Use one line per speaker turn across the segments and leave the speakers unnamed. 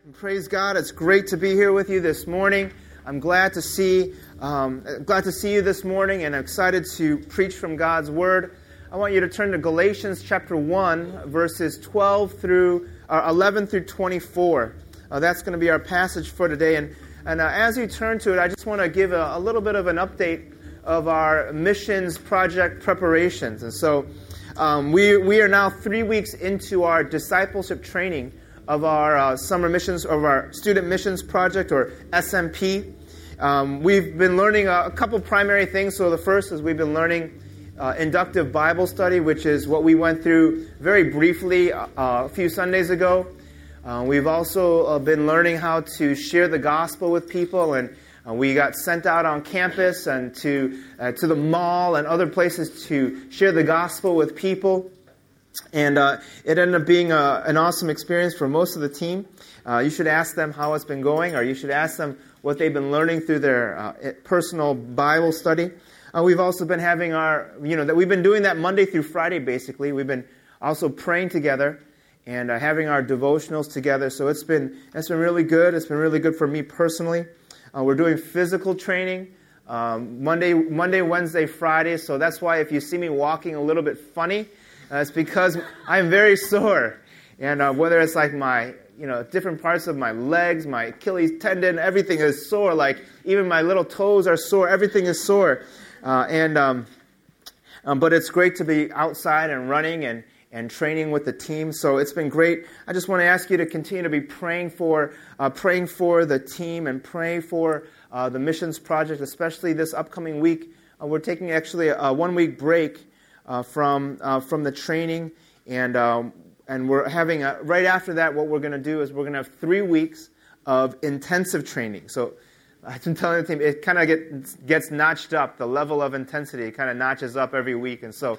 Praise God! It's great to be here with you this morning. I'm glad to see you this morning, and I'm excited to preach from God's Word. I want you to turn to Galatians chapter 1, verses 11 through 24. That's going to be our passage for today. And as you turn to it, I just want to give a little bit of an update of our missions project preparations. And so we are now 3 weeks into our discipleship training of our summer missions, of our student missions project, or SMP. We've been learning a couple primary things. So the first is we've been learning inductive Bible study, which is what we went through very briefly a few Sundays ago. We've also been learning how to share the gospel with people, and we got sent out on campus and to the mall and other places to share the gospel with people. And it ended up being an awesome experience for most of the team. You should ask them how it's been going, or you should ask them what they've been learning through their personal Bible study. We've also been having we've been doing that Monday through Friday, basically. We've been also praying together and having our devotionals together. So it's been really good. It's been really good for me personally. We're doing physical training Monday, Wednesday, Friday. So that's why if you see me walking a little bit funny, it's because I'm very sore. And whether it's like my, different parts of my legs, my Achilles tendon, everything is sore. Like even my little toes are sore. Everything is sore. But it's great to be outside and running and training with the team. So it's been great. I just want to ask you to continue to be praying for the team and praying for the missions project, especially this upcoming week. We're taking actually a 1 week break from the training, and we're having right after that. What we're going to do is we're going to have 3 weeks of intensive training. So I've been telling the team it kind of gets notched up. The level of intensity, it kind of notches up every week, and so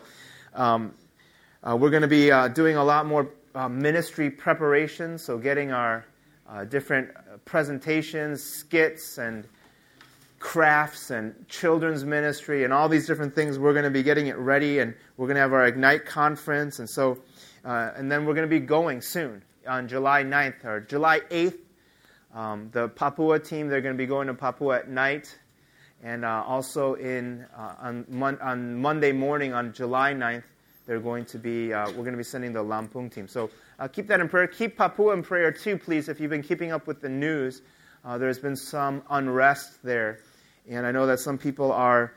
we're going to be doing a lot more ministry preparation. So getting our different presentations, skits, and crafts and children's ministry and all these different things. We're going to be getting it ready, and we're going to have our Ignite conference, and so and then we're going to be going soon on July 9th or July 8th. The Papua team, they're going to be going to Papua at night, and also on Monday morning on July 9th, we're going to be sending the Lampung team. So keep that in prayer. Keep Papua in prayer too, please. If you've been keeping up with the news, there's been some unrest there, and I know that some people are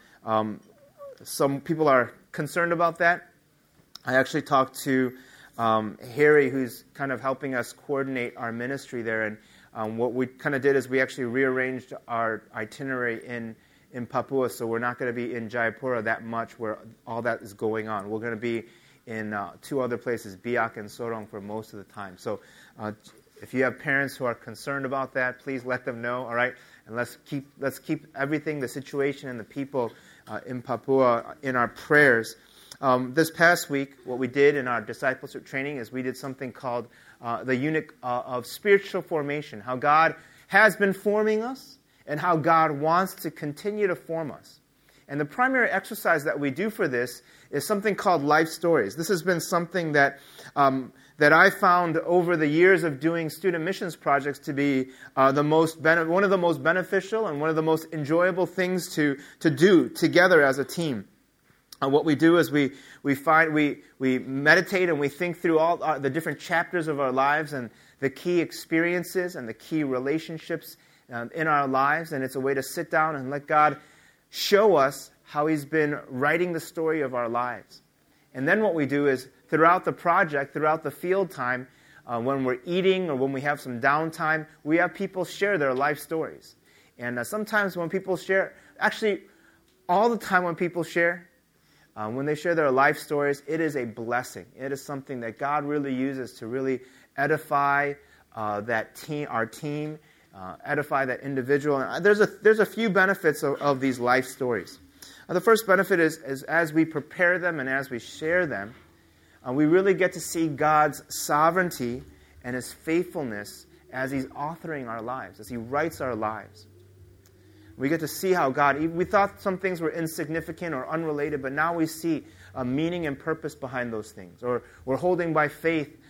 concerned about that. I actually talked to Harry, who's kind of helping us coordinate our ministry there, and what we kind of did is we actually rearranged our itinerary in Papua, so we're not going to be in Jayapura that much where all that is going on. We're going to be in 2 other places, Biak and Sorong, for most of the time. So if you have parents who are concerned about that, please let them know, all right? And let's keep everything, the situation and the people in Papua in our prayers. This past week, what we did in our discipleship training is we did something called the unit of spiritual formation, how God has been forming us and how God wants to continue to form us. And the primary exercise that we do for this is something called life stories. This has been something that I found over the years of doing student missions projects to be one of the most beneficial and one of the most enjoyable things to do together as a team. What we do is we meditate and we think through all the different chapters of our lives and the key experiences and the key relationships in our lives, and it's a way to sit down and let God show us how He's been writing the story of our lives. And then what we do is throughout the project, throughout the field time, when we're eating or when we have some downtime, we have people share their life stories. And sometimes when people share, actually all the time when people share, when they share their life stories, it is a blessing. It is something that God really uses to really edify that team, our team, edify that individual. And there's a few benefits of these life stories. The first benefit is as we prepare them and as we share them, we really get to see God's sovereignty and His faithfulness as He's authoring our lives, as He writes our lives. We get to see how we thought some things were insignificant or unrelated, but now we see a meaning and purpose behind those things. Or we're holding by faith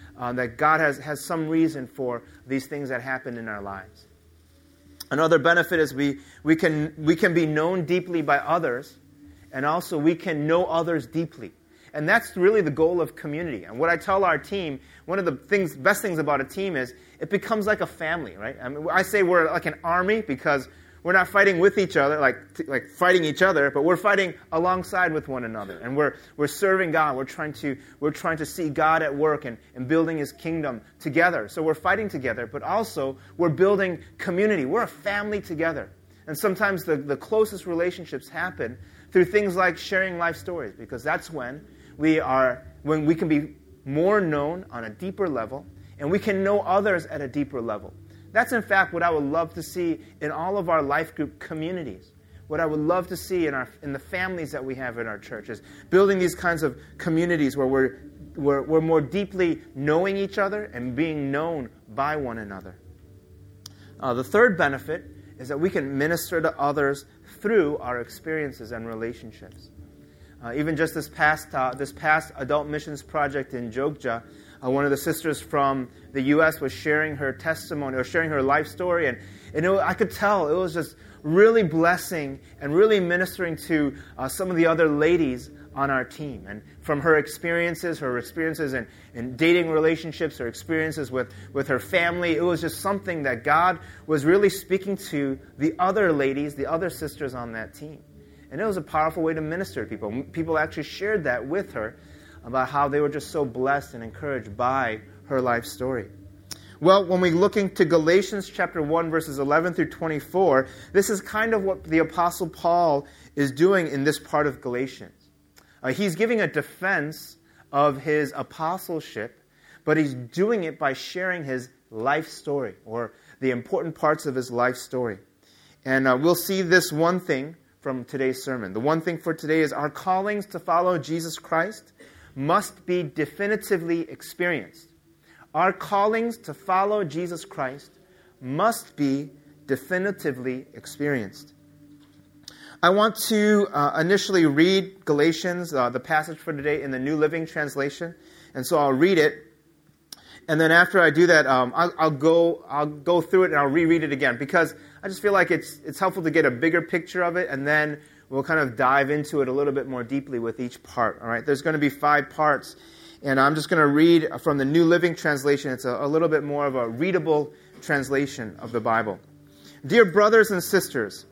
that God has some reason for these things that happen in our lives. Another benefit is we can be known deeply by others, and also we can know others deeply. And that's really the goal of community. And what I tell our team, one of the best things about a team is it becomes like a family, right? I mean, I say we're like an army because we're not fighting with each other, like fighting each other, but we're fighting alongside with one another. And we're serving God. We're trying to see God at work and building His kingdom together. So we're fighting together, but also we're building community. We're a family together. And sometimes the closest relationships happen through things like sharing life stories, because that's when we can be more known on a deeper level, and we can know others at a deeper level. That's, in fact, what I would love to see in all of our life group communities. What I would love to see in the families that we have in our church is building these kinds of communities where we're more deeply knowing each other and being known by one another. The third benefit is that we can minister to others through our experiences and relationships. Even just this past adult missions project in Jogja, one of the sisters from the U.S. was sharing her testimony or sharing her life story, and I could tell it was just really blessing and really ministering to some of the other ladies on our team. And from her experiences in dating relationships, her experiences with her family, it was just something that God was really speaking to the other ladies, the other sisters on that team. And it was a powerful way to minister to people. People actually shared that with her about how they were just so blessed and encouraged by her life story. Well, when we look into Galatians chapter 1, verses 11 through 24, this is kind of what the Apostle Paul is doing in this part of Galatians. He's giving a defense of his apostleship, but he's doing it by sharing his life story, or the important parts of his life story. And we'll see this one thing from today's sermon. The one thing for today is our callings to follow Jesus Christ must be definitively experienced. Our callings to follow Jesus Christ must be definitively experienced. I want to initially read Galatians, the passage for today, in the New Living Translation. And so I'll read it. And then after I do that, I'll go through it and I'll reread it again, because I just feel like it's helpful to get a bigger picture of it, and then we'll kind of dive into it a little bit more deeply with each part. All right, there's going to be 5 parts, and I'm just going to read from the New Living Translation. It's a little bit more of a readable translation of the Bible. Dear brothers and sisters,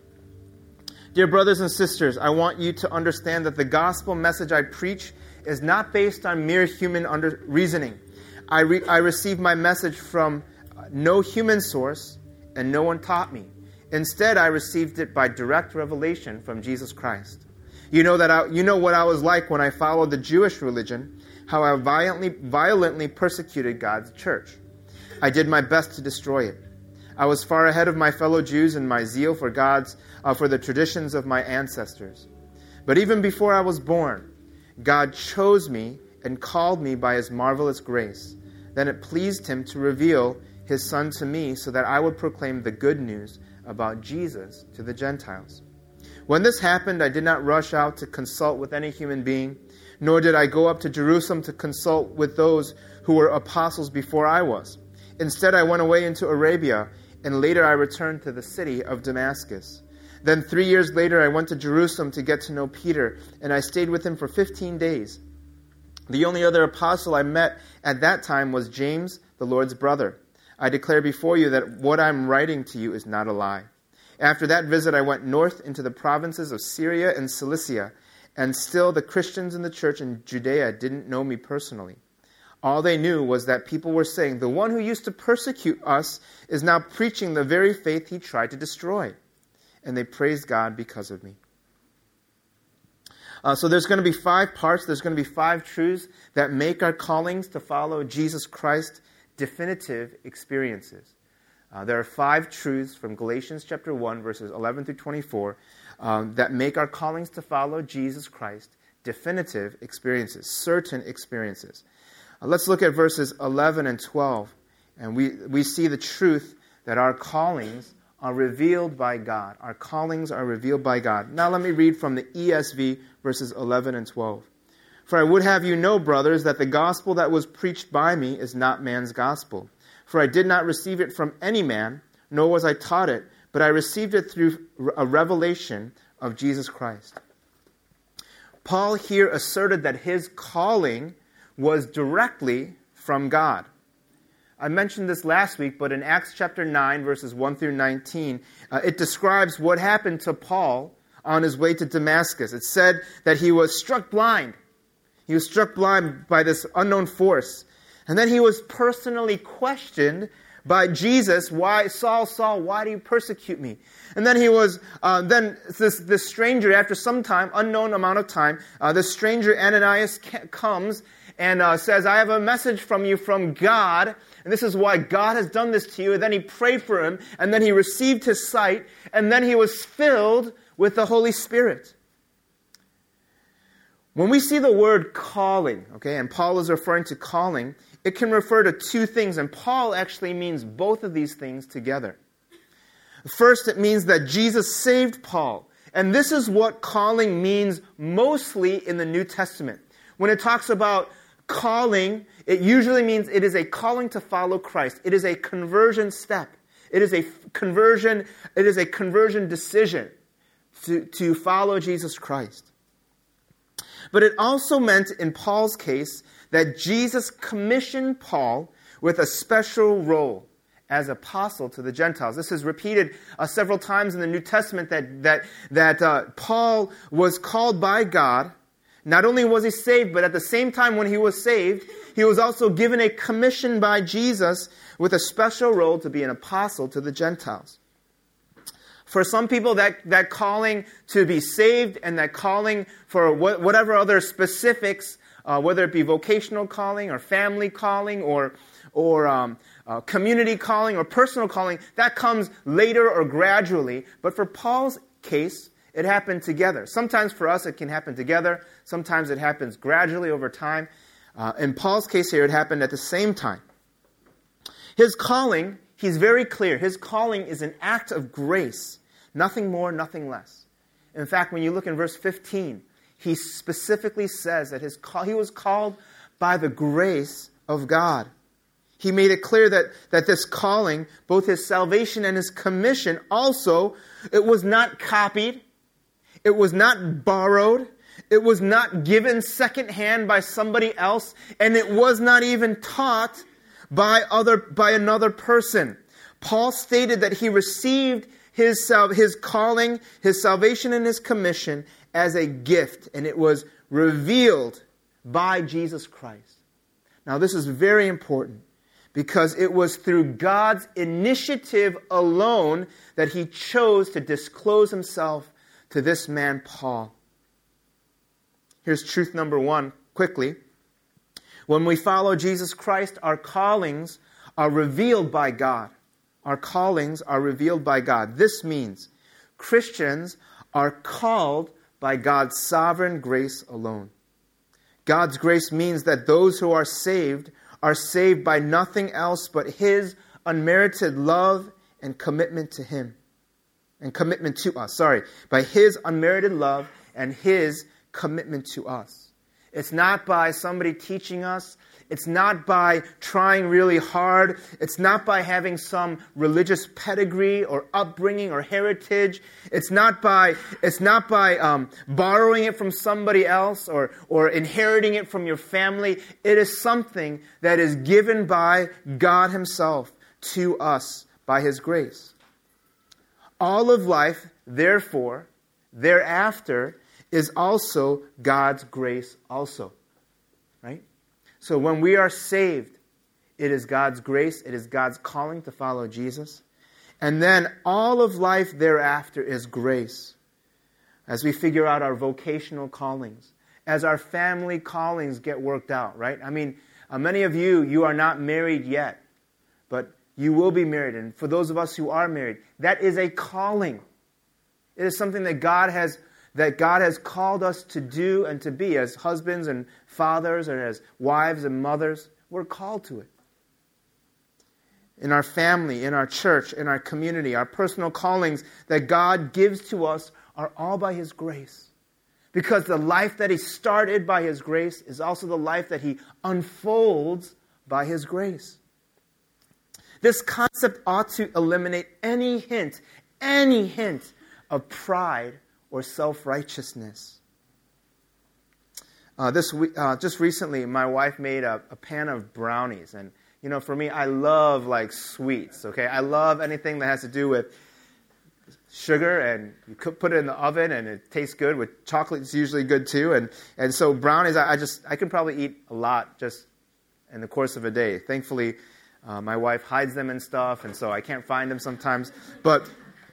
I want you to understand that the gospel message I preach is not based on mere human reasoning. I received my message from no human source, and no one taught me. Instead, I received it by direct revelation from Jesus Christ. You know what I was like when I followed the Jewish religion, how I violently persecuted God's church. I did my best to destroy it. I was far ahead of my fellow Jews in my zeal for the traditions of my ancestors. But even before I was born, God chose me and called me by His marvelous grace. Then it pleased Him to reveal His Son to me so that I would proclaim the good news about Jesus to the Gentiles. When this happened, I did not rush out to consult with any human being, nor did I go up to Jerusalem to consult with those who were apostles before I was. Instead, I went away into Arabia, and later I returned to the city of Damascus. Then 3 years later, I went to Jerusalem to get to know Peter, and I stayed with him for 15 days. The only other apostle I met at that time was James, the Lord's brother. I declare before you that what I'm writing to you is not a lie. After that visit, I went north into the provinces of Syria and Cilicia, and still the Christians in the church in Judea didn't know me personally. All they knew was that people were saying, the one who used to persecute us is now preaching the very faith he tried to destroy. And they praised God because of me. So there's going to be 5 parts. There's going to be 5 truths that make our callings to follow Jesus Christ definitive experiences. There are 5 truths from Galatians chapter 1, verses 11 through 24, that make our callings to follow Jesus Christ definitive experiences, certain experiences. Let's look at verses 11 and 12, and we see the truth that our callings are revealed by God. Our callings are revealed by God. Now let me read from the ESV, verses 11 and 12. For I would have you know, brothers, that the gospel that was preached by me is not man's gospel. For I did not receive it from any man, nor was I taught it, but I received it through a revelation of Jesus Christ. Paul here asserted that his calling was directly from God. I mentioned this last week, but in Acts chapter 9, verses 1 through 19, it describes what happened to Paul on his way to Damascus. It said that he was struck blind. He was struck blind by this unknown force. And then he was personally questioned by Jesus, "Why, Saul, Saul, why do you persecute me?" And then he was, this stranger, after some time, unknown amount of time, this stranger Ananias comes and says, "I have a message from you from God, and this is why God has done this to you." And then he prayed for him, and then he received his sight, and then he was filled with the Holy Spirit. When we see the word calling, okay, and Paul is referring to calling, it can refer to two things, and Paul actually means both of these things together. First, it means that Jesus saved Paul, and this is what calling means mostly in the New Testament. When it talks about calling, it usually means it is a calling to follow Christ. It is a conversion step. It is a conversion decision to follow Jesus Christ. But it also meant, in Paul's case, that Jesus commissioned Paul with a special role as apostle to the Gentiles. This is repeated several times in the New Testament that Paul was called by God. Not only was he saved, but at the same time when he was saved, he was also given a commission by Jesus with a special role to be an apostle to the Gentiles. For some people, that calling to be saved and that calling for whatever other specifics, whether it be vocational calling or family calling or community calling or personal calling, that comes later or gradually. But for Paul's case, it happened together. Sometimes for us it can happen together. Sometimes it happens gradually over time. In Paul's case here, it happened at the same time. His calling, he's very clear. His calling is an act of grace. Nothing more, nothing less. In fact, when you look in verse 15, he specifically says that he was called by the grace of God. He made it clear that this calling, both his salvation and his commission, also, it was not copied. It was not borrowed. It was not given secondhand by somebody else. And it was not even taught by another person. Paul stated that he received his calling, his salvation, and his commission as a gift, and it was revealed by Jesus Christ. Now, this is very important because it was through God's initiative alone that he chose to disclose himself to this man, Paul. Here's truth number one, quickly. When we follow Jesus Christ, our callings are revealed by God. Our callings are revealed by God. This means Christians are called by God's sovereign grace alone. God's grace means that those who are saved by nothing else but his unmerited love and commitment to him. And commitment to us, by his unmerited love and his commitment to us. It's not by somebody teaching us. It's not by trying really hard. It's not by having some religious pedigree or upbringing or heritage. It's not by borrowing it from somebody else or inheriting it from your family. It is something that is given by God himself to us by his grace. All of life, therefore, thereafter, is also God's grace also. Right? So when we are saved, it is God's grace, it is God's calling to follow Jesus. And then all of life thereafter is grace. As we figure out our vocational callings, as our family callings get worked out, right? I mean, many of you are not married yet, but you will be married. And for those of us who are married, that is a calling. It is something that God has called us to do and to be as husbands and fathers and as wives and mothers. We're called to it. In our family, in our church, in our community, our personal callings that God gives to us are all by his grace. Because the life that he started by his grace is also the life that he unfolds by his grace. This concept ought to eliminate any hint of pride or self-righteousness. Just recently, my wife made a pan of brownies. And, for me, I love, sweets, okay? I love anything that has to do with sugar, and you could put it in the oven, and it tastes good. With chocolate, it's usually good, too. And so brownies, I can probably eat a lot just in the course of a day. Thankfully, my wife hides them and stuff, and so I can't find them sometimes. But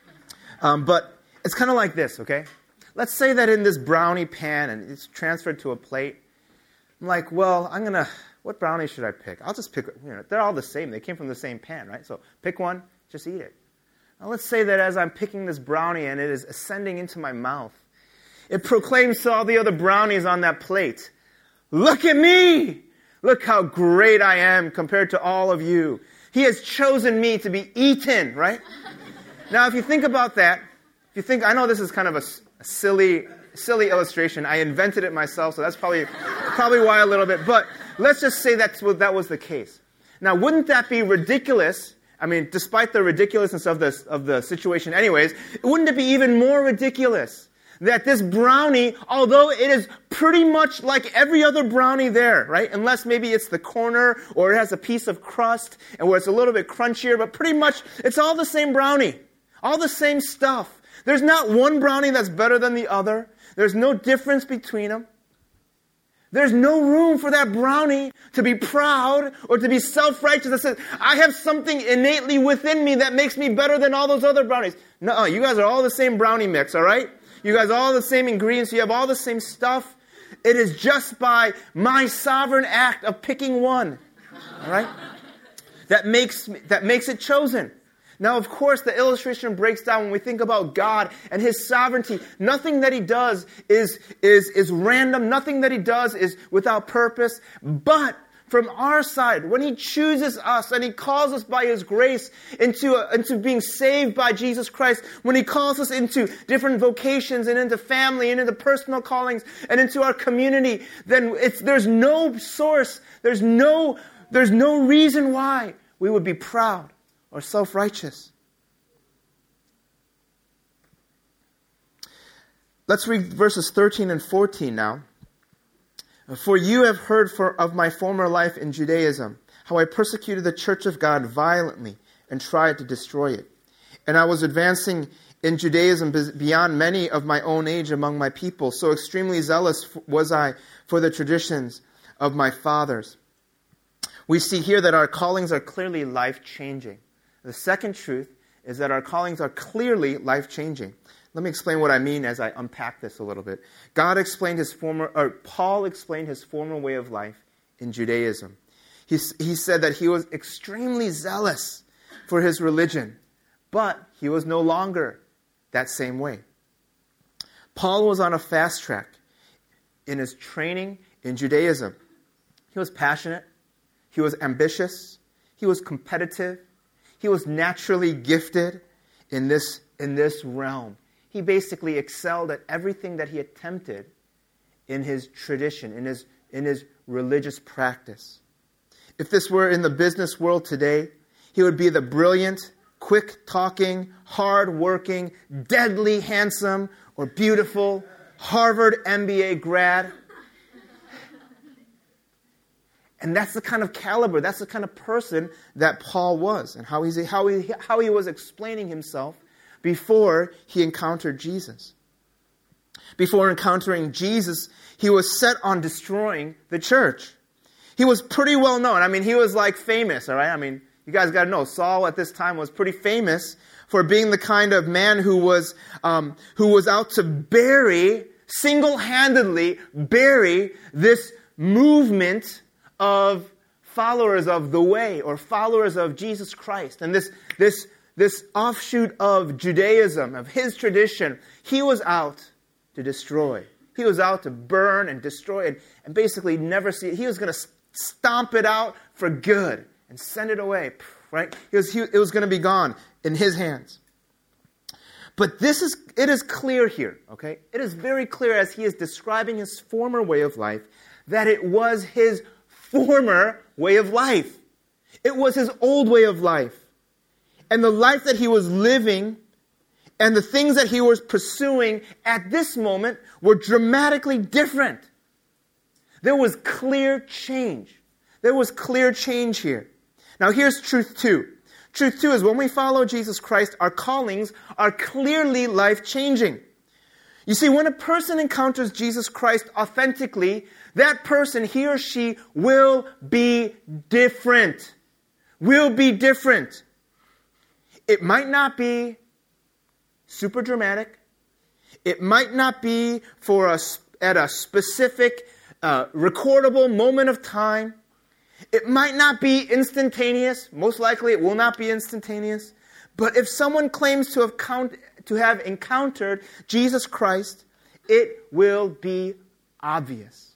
it's kind of like this, okay? Let's say that in this brownie pan, and it's transferred to a plate. I'm like, well, what brownie should I pick? I'll just pick, they're all the same. They came from the same pan, right? So pick one, just eat it. Now let's say that as I'm picking this brownie and it is ascending into my mouth, it proclaims to all the other brownies on that plate, look at me! Look how great I am compared to all of you. He has chosen me to be eaten, right? Now, if you think about that, I know this is kind of a silly illustration. I invented it myself, so that's probably why a little bit. But let's just say that was the case. Now, wouldn't that be ridiculous? I mean, despite the ridiculousness of the situation anyways, wouldn't it be even more ridiculous that this brownie, although it is pretty much like every other brownie there, right? Unless maybe it's the corner or it has a piece of crust and where it's a little bit crunchier, but pretty much it's all the same brownie. All the same stuff. There's not one brownie that's better than the other. There's no difference between them. There's no room for that brownie to be proud or to be self-righteous that says, I have something innately within me that makes me better than all those other brownies. No, you guys are all the same brownie mix, all right? You guys are all the same ingredients. You have all the same stuff. It is just by my sovereign act of picking one, all right? That makes it chosen. Now, of course, the illustration breaks down when we think about God and His sovereignty. Nothing that He does is random. Nothing that He does is without purpose. But from our side, when He chooses us and He calls us by His grace into being saved by Jesus Christ, when He calls us into different vocations and into family and into personal callings and into our community, then there's no source, there's no reason why we would be proud or self-righteous. Let's read verses 13 and 14 now. For you have heard of my former life in Judaism, how I persecuted the church of God violently and tried to destroy it. And I was advancing in Judaism beyond many of my own age among my people. So extremely zealous was I for the traditions of my fathers. We see here that our callings are clearly life-changing. The second truth is that our callings are clearly life-changing. Let me explain what I mean as I unpack this a little bit. Paul explained his former way of life in Judaism. He said that he was extremely zealous for his religion, but he was no longer that same way. Paul was on a fast track in his training in Judaism. He was passionate. He was ambitious. He was competitive. He was naturally gifted in this realm. He basically excelled at everything that he attempted in his tradition, in his religious practice. If this were in the business world today, he would be the brilliant, quick-talking, hard-working, deadly handsome, or beautiful Harvard MBA grad. And that's the kind of caliber, that's the kind of person that Paul was, and how he was explaining himself before he encountered Jesus. Before encountering Jesus, he was set on destroying the church. He was pretty well known. I mean, he was famous, all right? I mean, you guys got to know, Saul at this time was pretty famous for being the kind of man who was out to single-handedly bury this movement of followers of the way or followers of Jesus Christ. And this offshoot of Judaism, of his tradition, he was out to destroy. He was out to burn and destroy and basically never see it. He was going to stomp it out for good and send it away, right? It was going to be gone in his hands. But it is clear here, okay? It is very clear as he is describing his former way of life that it was his former way of life. It was his old way of life. And the life that he was living and the things that he was pursuing at this moment were dramatically different. There was clear change. There was clear change here. Now here's truth two. Truth two is when we follow Jesus Christ, our callings are clearly life-changing. You see, when a person encounters Jesus Christ authentically, that person, he or she, will be different. Will be different. It might not be super dramatic. It might not be at a specific recordable moment of time. It might not be instantaneous. Most likely it will not be instantaneous. But if someone claims to have encountered Jesus Christ, it will be obvious.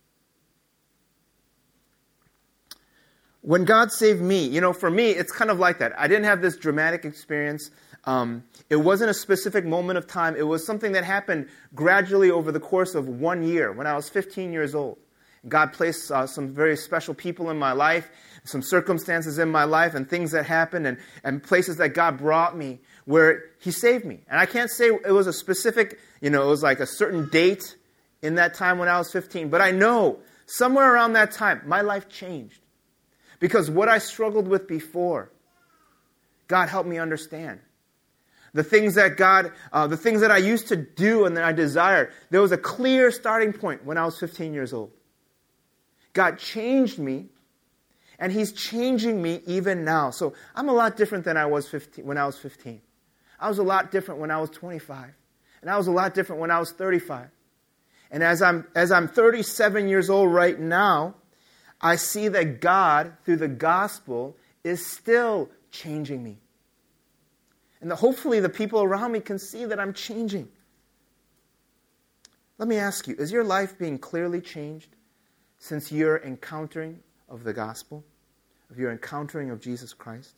When God saved me, for me, it's kind of like that. I didn't have this dramatic experience. It wasn't a specific moment of time. It was something that happened gradually over the course of 1 year when I was 15 years old. God placed some very special people in my life, some circumstances in my life, and things that happened, and places that God brought me where He saved me. And I can't say it was a specific, it was like a certain date in that time when I was 15. But I know somewhere around that time, my life changed. Because what I struggled with before, God helped me understand. The things that I used to do and that I desired, there was a clear starting point when I was 15 years old. God changed me, and He's changing me even now. So I'm a lot different than I was when I was 15. I was a lot different when I was 25. And I was a lot different when I was 35. And as I'm 37 years old right now, I see that God, through the gospel, is still changing me. And hopefully the people around me can see that I'm changing. Let me ask you, is your life being clearly changed since your encountering of the gospel, of your encountering of Jesus Christ?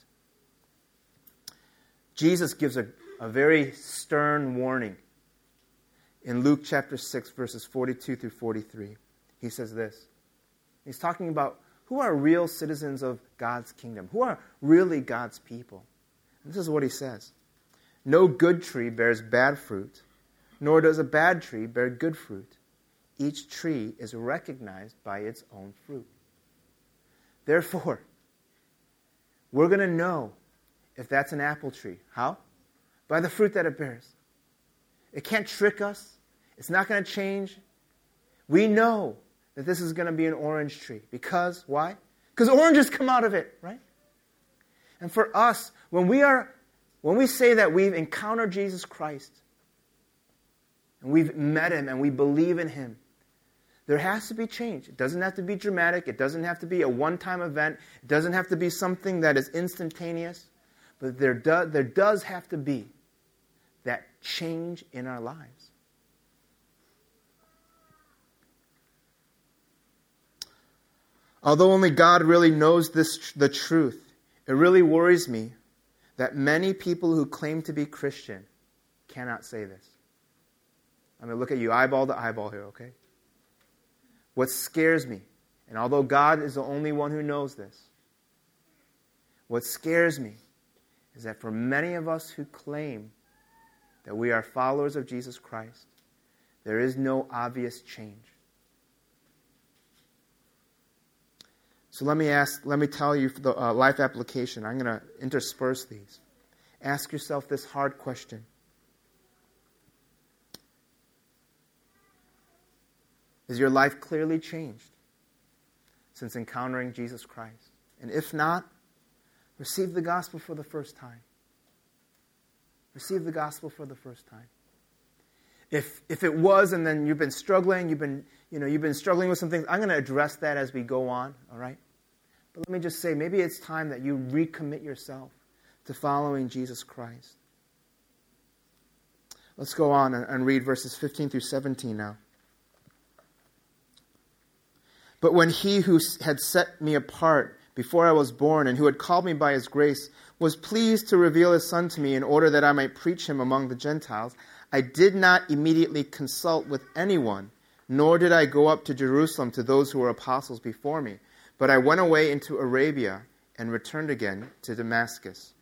Jesus gives a very stern warning in Luke chapter 6, verses 42 through 43. He says this. He's talking about who are real citizens of God's kingdom, who are really God's people. This is what he says. No good tree bears bad fruit, nor does a bad tree bear good fruit. Each tree is recognized by its own fruit. Therefore, we're going to know if that's an apple tree. How? By the fruit that it bears. It can't trick us. It's not going to change. We know that this is going to be an orange tree. Because, why? Because oranges come out of it, right? And for us, when we say that we've encountered Jesus Christ, and we've met Him, and we believe in Him, there has to be change. It doesn't have to be dramatic. It doesn't have to be a one-time event. It doesn't have to be something that is instantaneous. But there does have to be that change in our lives. Although only God really knows the truth, it really worries me that many people who claim to be Christian cannot say this. I'm going to look at you eyeball to eyeball here, okay? What scares me, and although God is the only one who knows this, what scares me is that for many of us who claim that we are followers of Jesus Christ, there is no obvious change. So let me tell you the life application. I'm going to intersperse these. Ask yourself this hard question. Is your life clearly changed since encountering Jesus Christ? And if not, receive the gospel for the first time. Receive the gospel for the first time. If it was, and then you've been struggling, you've been struggling with some things, I'm going to address that as we go on, all right? But let me just say, maybe it's time that you recommit yourself to following Jesus Christ. Let's go on and read verses 15 through 17 now. But when He who had set me apart before I was born, and who had called me by his grace, was pleased to reveal his Son to me in order that I might preach him among the Gentiles, I did not immediately consult with anyone, nor did I go up to Jerusalem to those who were apostles before me, but I went away into Arabia and returned again to Damascus.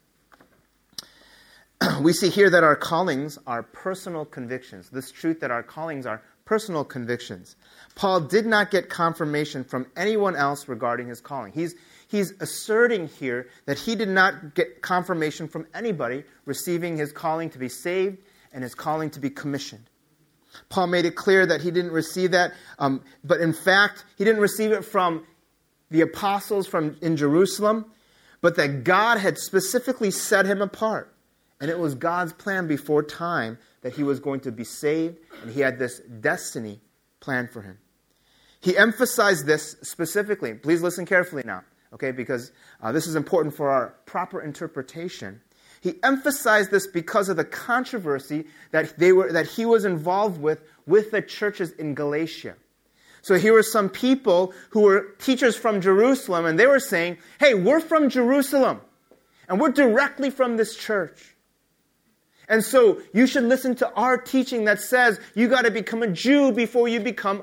We see here that our callings are personal convictions. This truth that our callings are personal convictions. Paul did not get confirmation from anyone else regarding his calling. He's asserting here that he did not get confirmation from anybody receiving his calling to be saved and his calling to be commissioned. Paul made it clear that he didn't receive that, but in fact, he didn't receive it from the apostles in Jerusalem, but that God had specifically set him apart. And it was God's plan before time that he was going to be saved, and he had this destiny planned for him. He emphasized this specifically. Please listen carefully now, okay, because this is important for our proper interpretation. He emphasized this because of the controversy that he was involved with the churches in Galatia. So here were some people who were teachers from Jerusalem, and they were saying, hey, we're from Jerusalem, and we're directly from this church. And so you should listen to our teaching that says you got to become a Jew before you become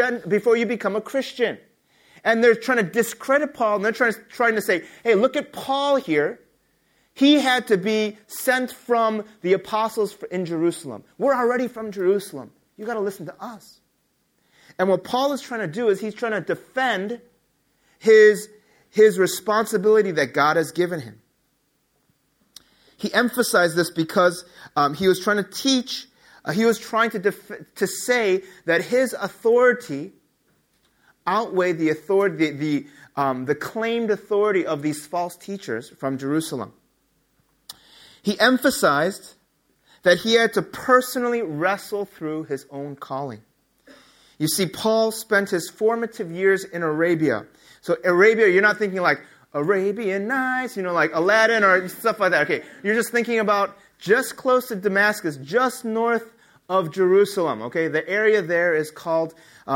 a Christian. And they're trying to discredit Paul, and they're trying to say, hey, look at Paul here. He had to be sent from the apostles in Jerusalem. We're already from Jerusalem. You got to listen to us. And what Paul is trying to do is he's trying to defend his responsibility that God has given him. He emphasized this because he was trying to teach, he was trying to say that his authority outweighed the authority, the claimed authority of these false teachers from Jerusalem. He emphasized that he had to personally wrestle through his own calling. You see, Paul spent his formative years in Arabia. So Arabia, you're not thinking like Arabian Nights, like Aladdin or stuff like that. Okay, you're just thinking about just close to Damascus, just north of Jerusalem. Okay, the area there is called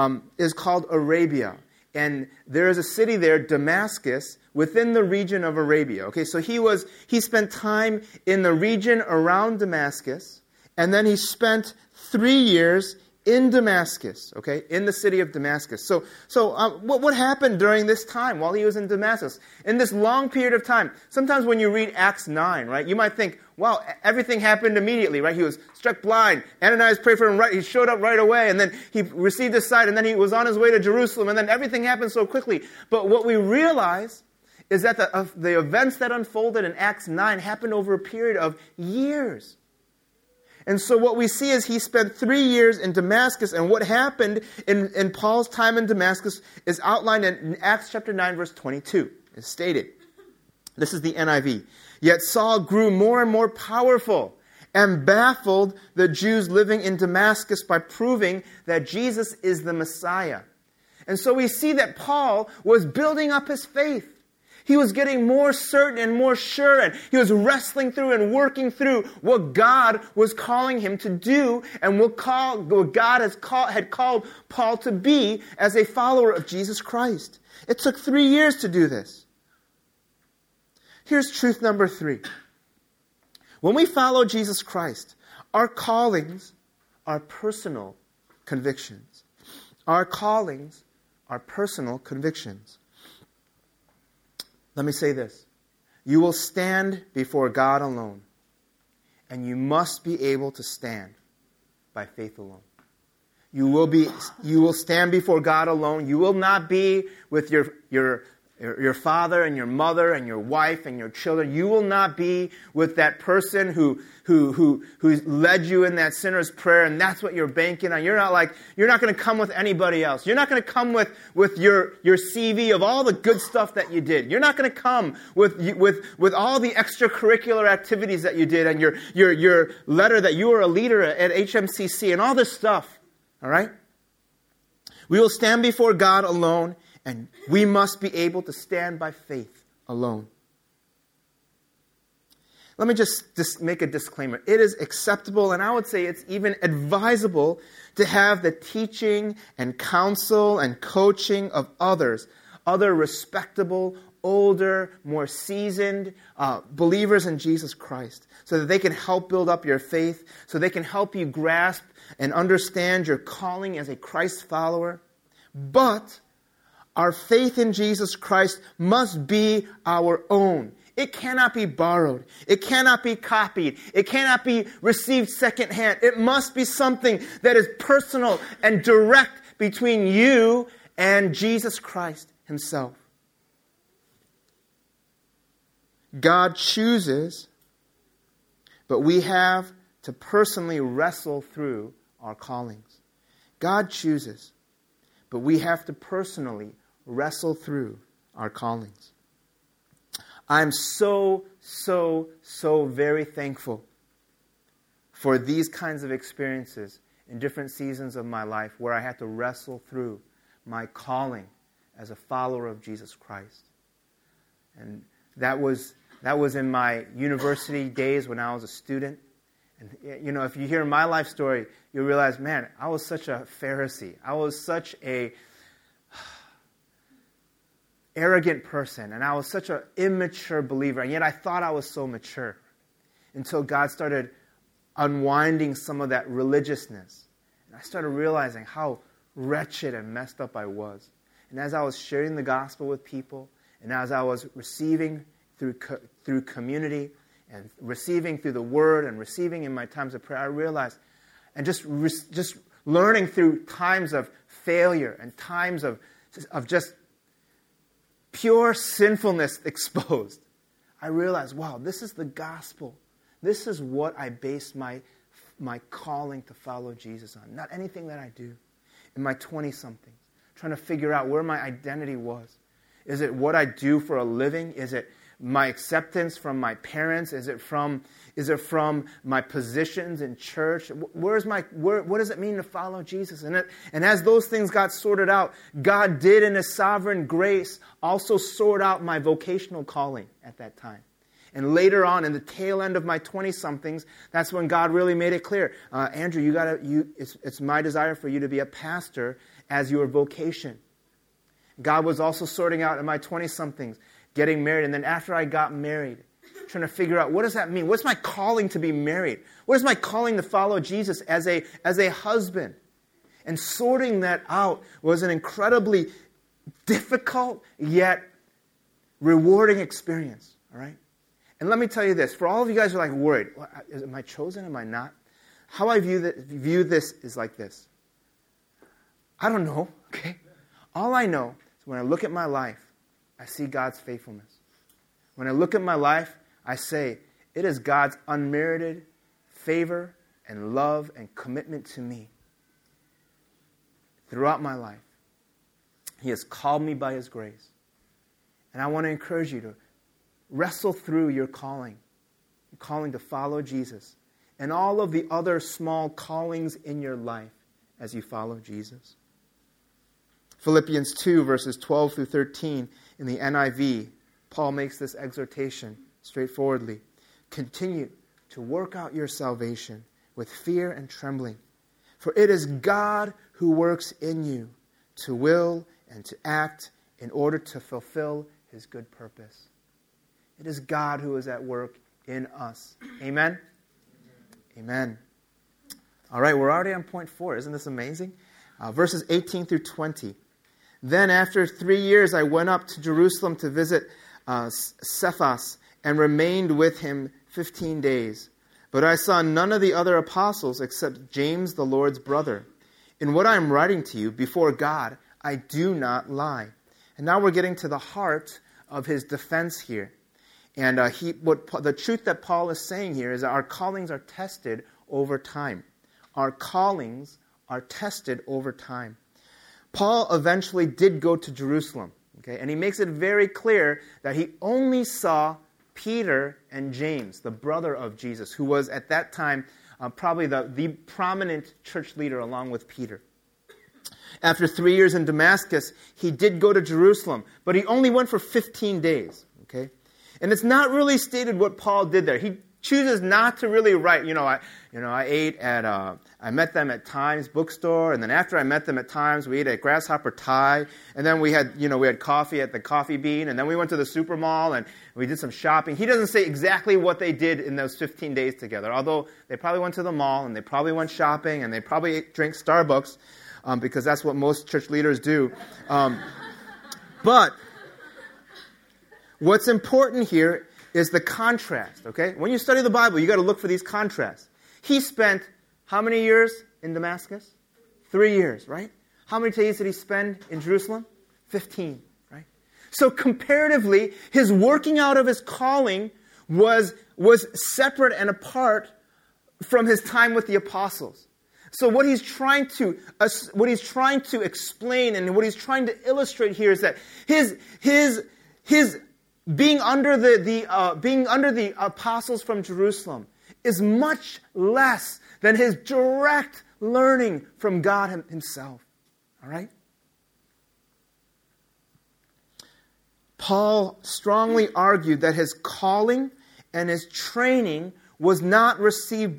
Arabia, and there is a city there, Damascus, within the region of Arabia. Okay, so he spent time in the region around Damascus, and then he spent 3 years in Damascus, okay, in the city of Damascus. So what happened during this time while he was in Damascus? In this long period of time, sometimes when you read Acts 9, right, you might think, wow, everything happened immediately, right? He was struck blind. Ananias prayed for him, right? He showed up right away, and then he received his sight, and then he was on his way to Jerusalem, and then everything happened so quickly. But what we realize is that the events that unfolded in Acts 9 happened over a period of years. And so what we see is he spent 3 years in Damascus, and what happened in Paul's time in Damascus is outlined in Acts chapter 9, verse 22. It's stated. This is the NIV. Yet Saul grew more and more powerful and baffled the Jews living in Damascus by proving that Jesus is the Messiah. And so we see that Paul was building up his faith. He was getting more certain and more sure, and he was wrestling through and working through what God was calling him to do and what God had called Paul to be as a follower of Jesus Christ. It took 3 years to do this. Here's truth number 3. When we follow Jesus Christ, our callings are personal convictions. Our callings are personal convictions. Let me say this. You will stand before God alone, and you must be able to stand by faith alone. You will stand before God alone. You will not be with your father and your mother and your wife and your children. You will not be with that person who led you in that sinner's prayer, and that's what you're banking on. You're not going to come with anybody else. You're not going to come with your CV of all the good stuff that you did. You're not going to come with all the extracurricular activities that you did and your letter that you were a leader at HMCC and all this stuff. All right? We will stand before God alone, and we must be able to stand by faith alone. Let me just make a disclaimer. It is acceptable, and I would say it's even advisable to have the teaching and counsel and coaching of others, other respectable, older, more seasoned believers in Jesus Christ so that they can help build up your faith, so they can help you grasp and understand your calling as a Christ follower. But our faith in Jesus Christ must be our own. It cannot be borrowed. It cannot be copied. It cannot be received secondhand. It must be something that is personal and direct between you and Jesus Christ himself. God chooses, but we have to personally wrestle through our callings. God chooses, but we have to personally wrestle through our callings. I'm so very thankful for these kinds of experiences in different seasons of my life where I had to wrestle through my calling as a follower of Jesus Christ. And that was in my university days when I was a student. And, you know, if you hear my life story, you'll realize, man, I was such a Pharisee. I was such a arrogant person, and I was such an immature believer, and yet I thought I was so mature until God started unwinding some of that religiousness. And I started realizing how wretched and messed up I was. And as I was sharing the gospel with people, and as I was receiving through community, and receiving through the word, and receiving in my times of prayer, I realized, and just learning through times of failure and times of just pure sinfulness exposed, I realized, wow, this is the gospel. This is what I base my calling to follow Jesus on. Not anything that I do in my 20-somethings, trying to figure out where my identity was. Is it what I do for a living? Is it my acceptance from my parents? Is it from my positions in church? What does it mean to follow Jesus? And as those things got sorted out, God did in His sovereign grace also sort out my vocational calling at that time. And later on, in the tail end of my 20-somethings, that's when God really made it clear. Andrew, it's my desire for you to be a pastor as your vocation. God was also sorting out in my 20-somethings, getting married. And then after I got married, trying to figure out, what does that mean? What's my calling to be married? What is my calling to follow Jesus as a husband? And sorting that out was an incredibly difficult yet rewarding experience. All right? And let me tell you this. For all of you guys who are like worried, am I chosen? Am I not? How I view this is like this. I don't know. Okay? All I know is when I look at my life, I see God's faithfulness. When I look at my life, I say, it is God's unmerited favor and love and commitment to me throughout my life. He has called me by His grace. And I want to encourage you to wrestle through your calling to follow Jesus, and all of the other small callings in your life as you follow Jesus. Philippians 2, verses 12 through 13 in the NIV, Paul makes this exhortation straightforwardly. Continue to work out your salvation with fear and trembling, for it is God who works in you to will and to act in order to fulfill His good purpose. It is God who is at work in us. Amen? Amen. All right, we're already on point 4. Isn't this amazing? Verses 18 through 20. Then after 3 years I went up to Jerusalem to visit Cephas and remained with him 15 days. But I saw none of the other apostles except James, the Lord's brother. In what I am writing to you, before God, I do not lie. And now we're getting to the heart of his defense here. And the truth that Paul is saying here is that our callings are tested over time. Our callings are tested over time. Paul eventually did go to Jerusalem, okay? And he makes it very clear that he only saw Peter and James, the brother of Jesus, who was at that time probably the prominent church leader along with Peter. After 3 years in Damascus, he did go to Jerusalem, but he only went for 15 days, okay? And it's not really stated what Paul did there. chooses not to really write. I met them at Times bookstore, and then after I met them at Times, we ate at Grasshopper Thai, and then we had coffee at the Coffee Bean, and then we went to the Super Mall, and we did some shopping. He doesn't say exactly what they did in those 15 days together, although they probably went to the mall, and they probably went shopping, and they probably drank Starbucks, because that's what most church leaders do. But what's important here is the contrast, okay? When you study the Bible, you got to look for these contrasts. He spent how many years in Damascus? 3 years, right? How many days did he spend in Jerusalem? 15, right? So comparatively, his working out of his calling was separate and apart from his time with the apostles. So what he's trying to explain and what he's trying to illustrate here is that his being under the apostles from Jerusalem is much less than his direct learning from God himself. All right? Paul strongly argued that his calling and his training was not received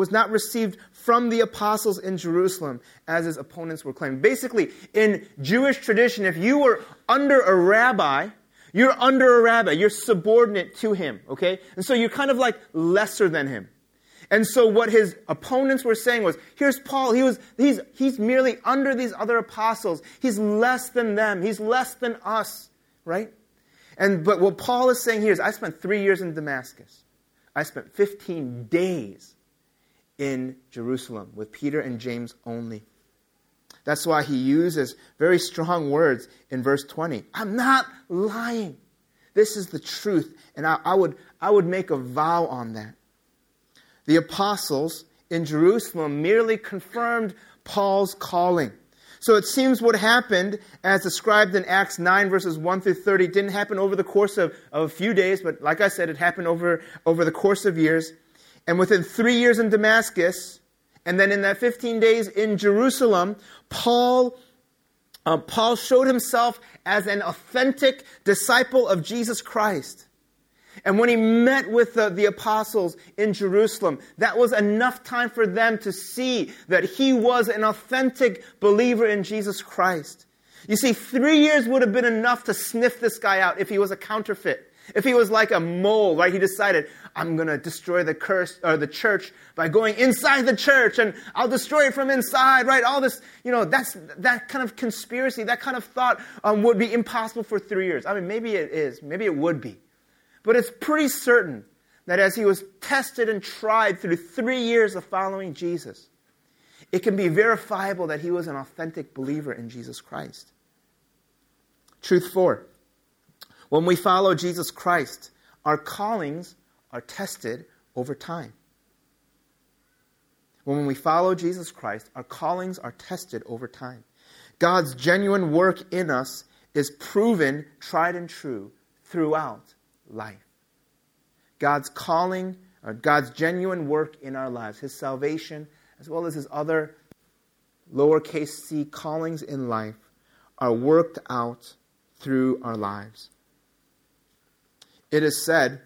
from the apostles in Jerusalem, as his opponents were claiming. Basically, in Jewish tradition, if you were under a rabbi, you're under a rabbi. You're subordinate to him, okay? And so you're kind of like lesser than him. And so what his opponents were saying was, here's Paul. He's merely under these other apostles. He's less than them. He's less than us, right? But what Paul is saying here is, I spent 3 years in Damascus. I spent 15 days in Jerusalem with Peter and James only. That's why he uses very strong words in verse 20. I'm not lying. This is the truth. And I would make a vow on that. The apostles in Jerusalem merely confirmed Paul's calling. So it seems what happened, as described in Acts 9, verses 1 through 30, didn't happen over the course of a few days, but like I said, it happened over the course of years. And within 3 years in Damascus, and then in that 15 days in Jerusalem, Paul showed himself as an authentic disciple of Jesus Christ. And when he met with the apostles in Jerusalem, that was enough time for them to see that he was an authentic believer in Jesus Christ. You see, 3 years would have been enough to sniff this guy out if he was a counterfeit. If he was like a mole, right? He decided, I'm going to destroy the church by going inside the church, and I'll destroy it from inside, right? All this, that kind of conspiracy, that kind of thought would be impossible for 3 years. I mean, maybe it is. Maybe it would be. But it's pretty certain that as he was tested and tried through 3 years of following Jesus, it can be verifiable that he was an authentic believer in Jesus Christ. Truth 4. When we follow Jesus Christ, our callings are tested over time. When we follow Jesus Christ, our callings are tested over time. God's genuine work in us is proven, tried and true, throughout life. God's calling, or God's genuine work in our lives, His salvation, as well as His other lowercase c callings in life, are worked out through our lives. It is said,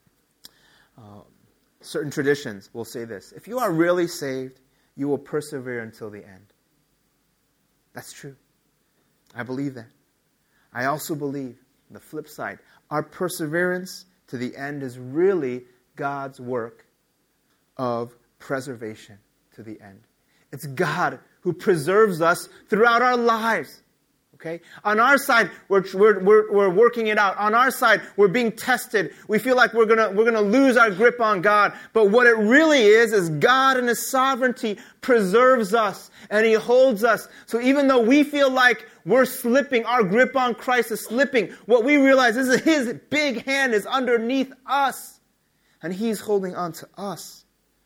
certain traditions will say this: if you are really saved, you will persevere until the end. That's true. I believe that. I also believe, on the flip side, our perseverance to the end is really God's work of preservation to the end. It's God who preserves us throughout our lives. Okay? On our side, we're working it out. On our side, we're being tested. We feel like we're gonna lose our grip on God. But what it really is God in His sovereignty preserves us and He holds us. So even though we feel like we're slipping, our grip on Christ is slipping, what we realize is that His big hand is underneath us and He's holding on to us.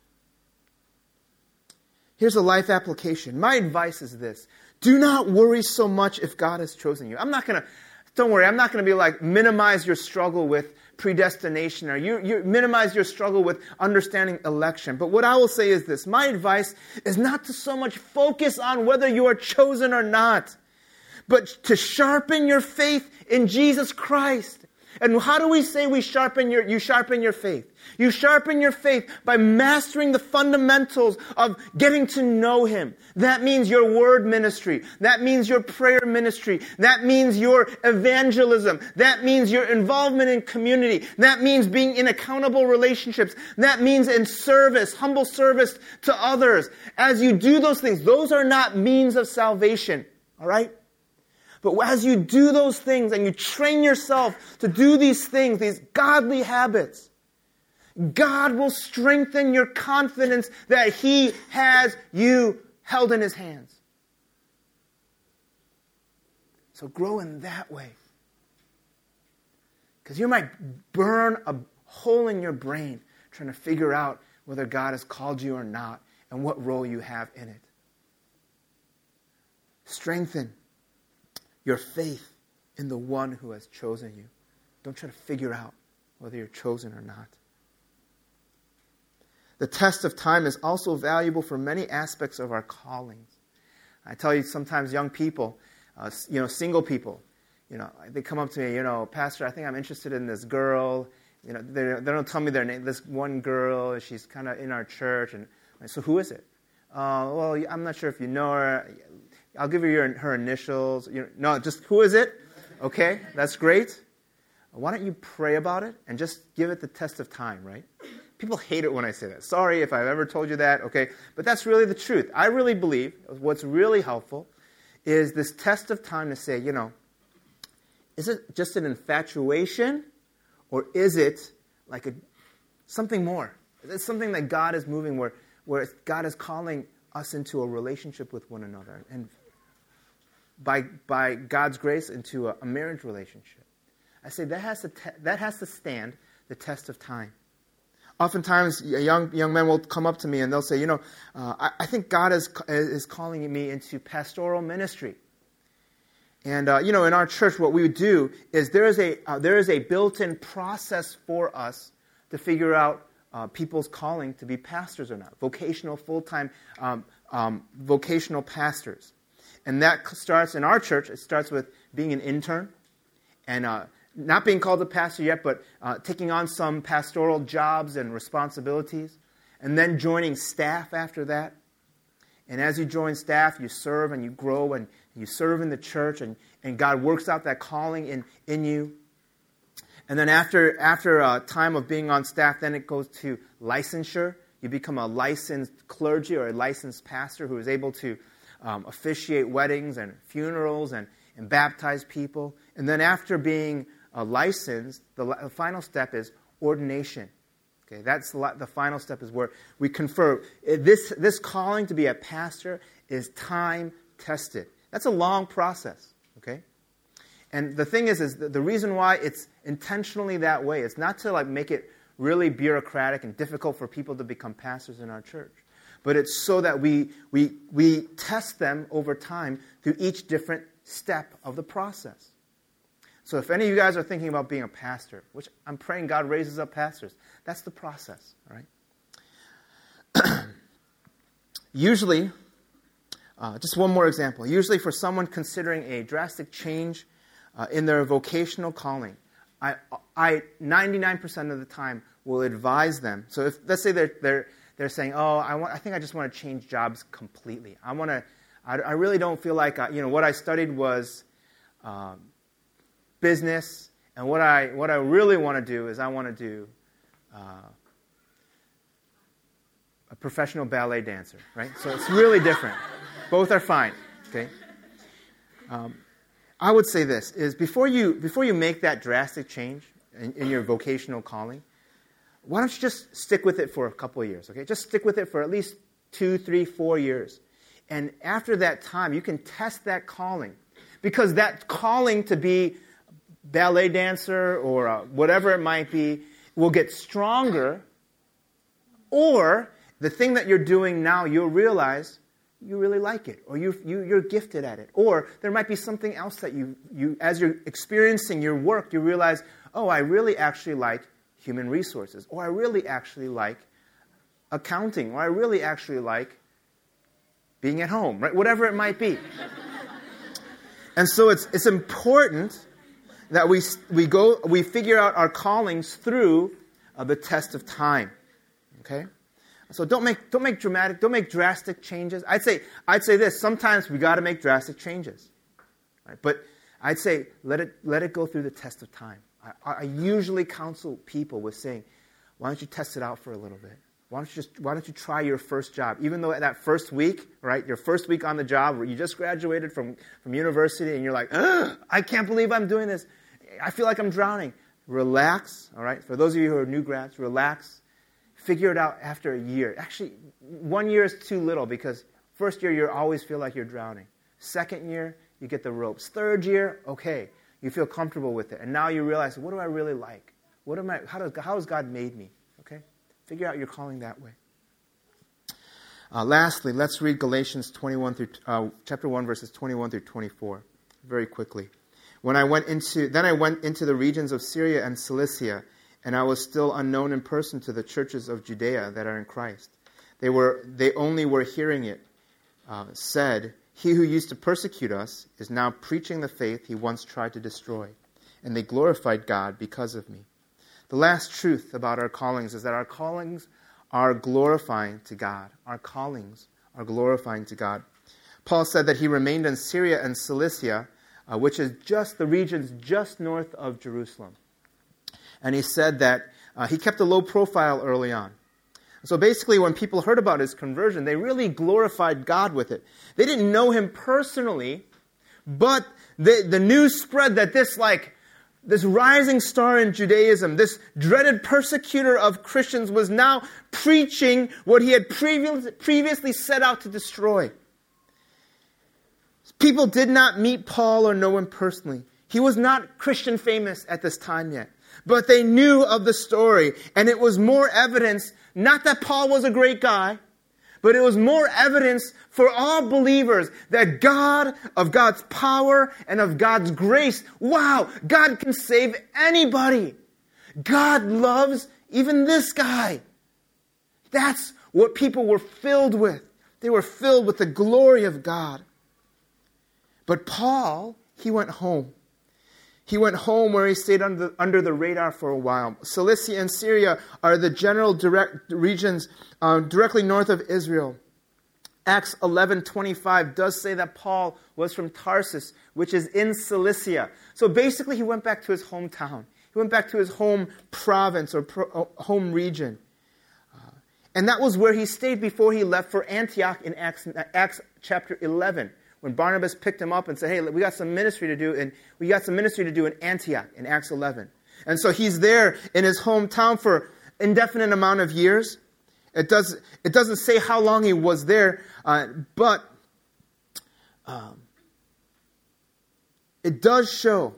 Here's a life application. My advice is this: do not worry so much if God has chosen you. Don't worry, I'm not going to be like minimize your struggle with predestination or you minimize your struggle with understanding election. But what I will say is this: my advice is not to so much focus on whether you are chosen or not, but to sharpen your faith in Jesus Christ And how do we say you sharpen your faith? You sharpen your faith by mastering the fundamentals of getting to know Him. That means your word ministry. That means your prayer ministry. That means your evangelism. That means your involvement in community. That means being in accountable relationships. That means in service, humble service to others. As you do those things, those are not means of salvation. All right? But as you do those things and you train yourself to do these things, these godly habits, God will strengthen your confidence that He has you held in His hands. So grow in that way. Because you might burn a hole in your brain trying to figure out whether God has called you or not and what role you have in it. Strengthen your faith in the one who has chosen you. Don't try to figure out whether you're chosen or not. The test of time is also valuable for many aspects of our callings. I tell you, sometimes young people, single people, they come up to me, Pastor, I think I'm interested in this girl. They don't tell me their name. This one girl, she's kind of in our church. And so who is it? Well, I'm not sure if you know her. I'll give you her initials. No, just who is it? Okay, that's great. Why don't you pray about it and just give it the test of time, right? People hate it when I say that. Sorry if I've ever told you that, okay? But that's really the truth. I really believe what's really helpful is this test of time to say, is it just an infatuation or is it like something more? Is it something that God is moving where God is calling us into a relationship with one another and by God's grace into a marriage relationship? I say that has to stand the test of time. Oftentimes, young men will come up to me and they'll say, I think God is calling me into pastoral ministry. And, in our church, what we would do is there is a built-in process for us to figure out people's calling to be pastors or not, vocational, full-time vocational pastors. And that starts in our church. It starts with being an intern and not being called a pastor yet, but taking on some pastoral jobs and responsibilities, and then joining staff after that. And as you join staff, you serve and you grow and you serve in the church, and God works out that calling in you. And then after a time of being on staff, then it goes to licensure. You become a licensed clergy or a licensed pastor who is able to officiate weddings and funerals and baptize people. And then after being licensed, the final step is ordination. Okay, that's the final step is where we confer. This calling to be a pastor is time tested. That's a long process. Okay, and the thing is the reason why it's intentionally that way. It's not to make it really bureaucratic and difficult for people to become pastors in our church, but it's so that we test them over time through each different step of the process. So if any of you guys are thinking about being a pastor, which I'm praying God raises up pastors, that's the process, all right? Usually, just one more example. Usually for someone considering a drastic change in their vocational calling, I 99% of the time will advise them. So if let's say they're saying, I think I just want to change jobs completely. I really don't feel like what I studied was business, and what I really want to do is I want to do a professional ballet dancer, right? So it's really different. Both are fine. Okay. I would say this is before you make that drastic change in your vocational calling, why don't you just stick with it for a couple of years? Okay, just stick with it for at least 2, 3, 4 years, and after that time, you can test that calling, because that calling to be ballet dancer or whatever it might be will get stronger, or the thing that you're doing now, you'll realize you really like it, or you're gifted at it, or there might be something else that you as you're experiencing your work, you realize, I really actually like human resources, or I really actually like accounting, or I really actually like being at home, right? Whatever it might be. And so it's important that we figure out our callings through the test of time. Okay? So don't make drastic changes. I'd say this, sometimes we got to make drastic changes. Right? But I'd say let it go through the test of time. I usually counsel people with saying, why don't you test it out for a little bit? Why don't you try your first job? Even though that first week, right, your first week on the job, where you just graduated from university and you're like, I can't believe I'm doing this. I feel like I'm drowning. Relax, all right? For those of you who are new grads, relax. Figure it out after a year. Actually, 1 year is too little because first year you always feel like you're drowning. Second year, you get the ropes. Third year, okay, you feel comfortable with it. And now you realize, what do I really like? How has God made me? Okay? Figure out your calling that way. Lastly, let's read Galatians chapter 1, verses 21 through 24, very quickly. Then I went into the regions of Syria and Cilicia, and I was still unknown in person to the churches of Judea that are in Christ. They only were hearing it said, "He who used to persecute us is now preaching the faith he once tried to destroy," and they glorified God because of me. The last truth about our callings is that our callings are glorifying to God. Our callings are glorifying to God. Paul said that he remained in Syria and Cilicia, which is just the regions just north of Jerusalem. And he said that he kept a low profile early on. So basically, when people heard about his conversion, they really glorified God with it. They didn't know him personally, but the news spread that this rising star in Judaism, this dreaded persecutor of Christians, was now preaching what he had previously set out to destroy. People did not meet Paul or know him personally. He was not Christian famous at this time yet. But they knew of the story, and it was more evidence, not that Paul was a great guy, but it was more evidence for all believers that of God's power and of God's grace, wow, God can save anybody. God loves even this guy. That's what people were filled with. They were filled with the glory of God. But Paul, he went home. He went home where he stayed under the radar for a while. Cilicia and Syria are the general regions directly north of Israel. Acts 11:25 does say that Paul was from Tarsus, which is in Cilicia. So basically he went back to his hometown. He went back to his home province or home region. And that was where he stayed before he left for Antioch in Acts chapter 11. When Barnabas picked him up and said, hey, we got some ministry to do, and we got some ministry to do in Antioch in Acts 11. And so he's there in his hometown for indefinite amount of years. It doesn't say how long he was there, but it does show.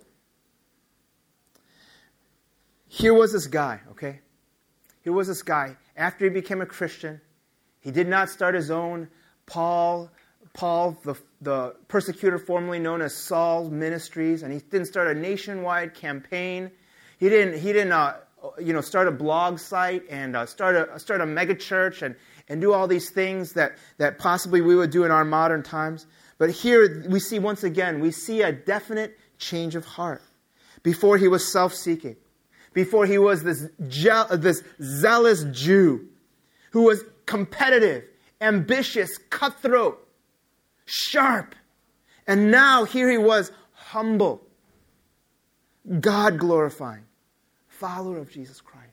Here was this guy, okay? Here was this guy. After he became a Christian, he did not start his own Paul, the persecutor formerly known as Saul's ministries, and he didn't start a nationwide campaign. He didn't start a blog site and start a mega church and do all these things that possibly we would do in our modern times. But here we see once again, we see a definite change of heart. Before he was self-seeking, before he was this zealous Jew who was competitive, ambitious, cutthroat, sharp. And now here he was, humble, God glorifying, follower of Jesus Christ.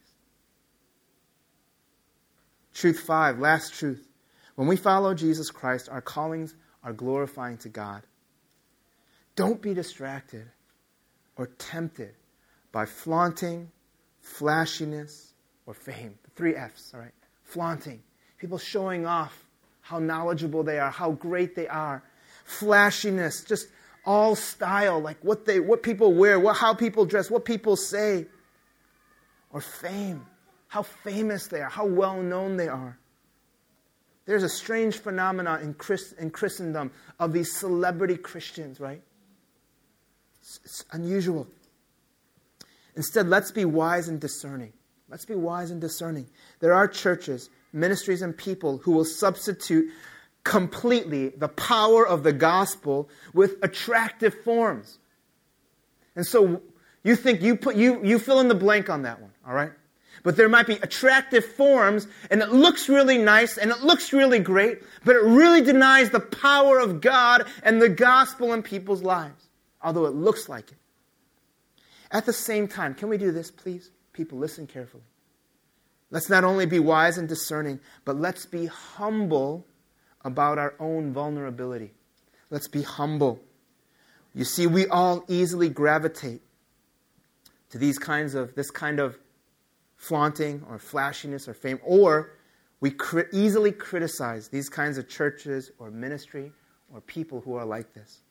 Truth 5, last truth. When we follow Jesus Christ, our callings are glorifying to God. Don't be distracted or tempted by flaunting, flashiness, or fame. The 3 F's, all right? Flaunting. People showing off how knowledgeable they are, how great they are. Flashiness, just all style, like what people wear, how people dress, what people say. Or fame, how famous they are, how well known they are. There's a strange phenomenon in Christendom of these celebrity Christians, right? It's unusual. Instead, let's be wise and discerning. Let's be wise and discerning. There are churches, ministries, and people who will substitute completely the power of the gospel with attractive forms. And so You think you fill in the blank on that one, all right? But there might be attractive forms, and it looks really nice, and it looks really great, but it really denies the power of God and the gospel in people's lives, although it looks like it. At the same time, can we do this, please? People, listen carefully. Let's not only be wise and discerning, but let's be humble about our own vulnerability. Let's be humble. You see, we all easily gravitate to this kind of flaunting or flashiness or fame, or we easily criticize these kinds of churches or ministry or people who are like this.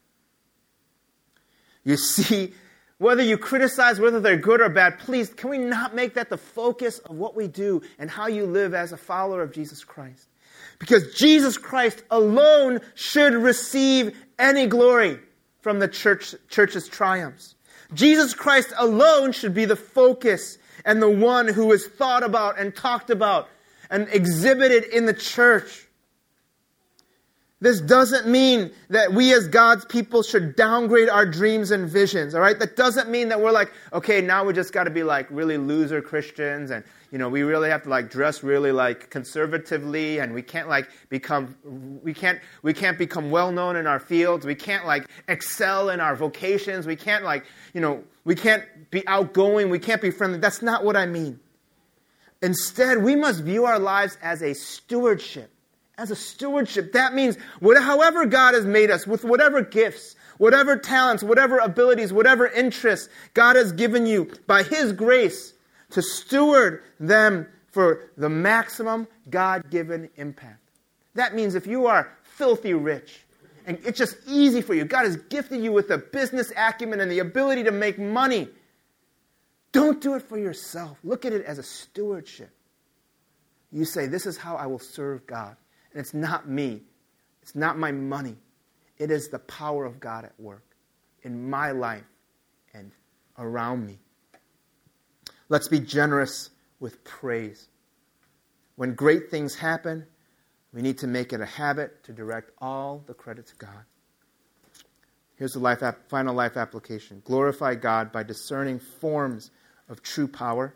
You see, whether you criticize whether they're good or bad, please, can we not make that the focus of what we do and how you live as a follower of Jesus Christ? Because Jesus Christ alone should receive any glory from the church's triumphs. Jesus Christ alone should be the focus and the one who is thought about and talked about and exhibited in the church. This doesn't mean that we as God's people should downgrade our dreams and visions, all right? That doesn't mean that we're like, okay, now we just got to be like really loser Christians and, we really have to like dress really like conservatively and we can't become well-known in our fields. We can't like excel in our vocations. We can't we can't be outgoing. We can't be friendly. That's not what I mean. Instead, we must view our lives as a stewardship. As a stewardship, that means however God has made us, with whatever gifts, whatever talents, whatever abilities, whatever interests God has given you by His grace, to steward them for the maximum God-given impact. That means if you are filthy rich, and it's just easy for you, God has gifted you with the business acumen and the ability to make money, don't do it for yourself. Look at it as a stewardship. You say, this is how I will serve God. And it's not me. It's not my money. It is the power of God at work in my life and around me. Let's be generous with praise. When great things happen, we need to make it a habit to direct all the credit to God. Here's the final life application. Glorify God by discerning forms of true power.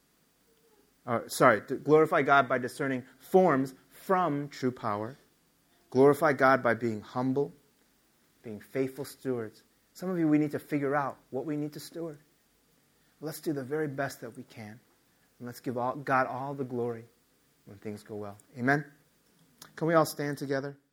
Glorify God by discerning forms from true power. Glorify God by being humble, being faithful stewards. Some of you, we need to figure out what we need to steward. Let's do the very best that we can. And let's give God all the glory when things go well. Amen? Can we all stand together?